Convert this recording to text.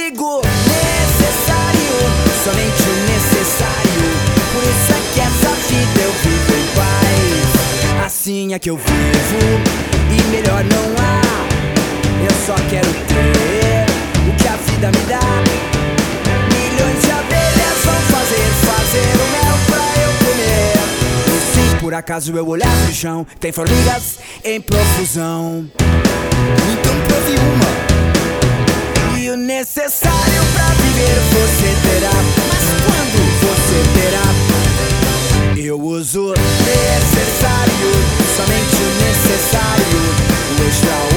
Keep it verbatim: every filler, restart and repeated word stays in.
comigo. Necessário, somente o necessário. Por isso é que essa vida eu vivo em paz. Assim é que eu vivo e melhor não há. Eu só quero ter o que a vida me dá. Milhões de abelhas vão fazer, fazer o mel pra eu comer. E se por acaso eu olhar pro chão, tem formigas em profusão. Então prove uma. E o necessário pra viver você terá. Mas quando você terá? Eu uso necessário, somente o necessário. O extraordinário